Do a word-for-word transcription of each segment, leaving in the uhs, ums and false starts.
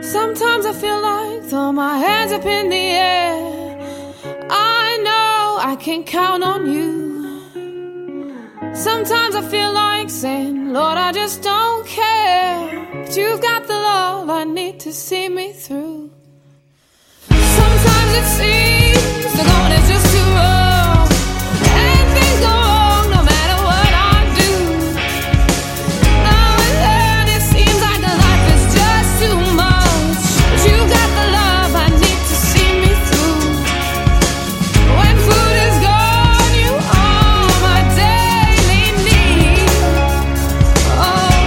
Sometimes I feel like throw my hands up in the air. I know I can count on you. Sometimes I feel like saying, Lord, I just don't care. But you've got the love I need to see me through. Sometimes it seems the going is just too rough, and things go wrong no matter what I do. Now and then it seems like the life is just too much, but you've got the love I need to see me through. When food is gone, you are my daily need. Oh,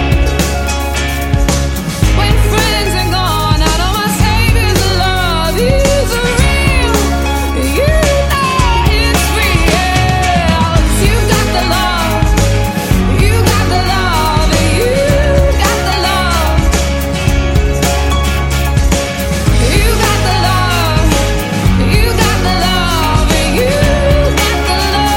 when friends are gone, I know my Savior's love is real. You know it's real. You got the love, you got the love, you got the love, you got the love, you got the love, you got the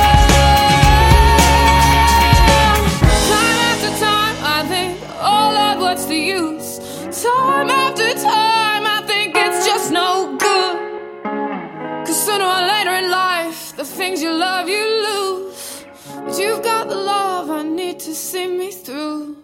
love. Time after time I think, oh Lord, what's the use? Time after time I think it's just no good. Cause sooner or later in life, the things you love you lose. But you've got the love I need to see me through.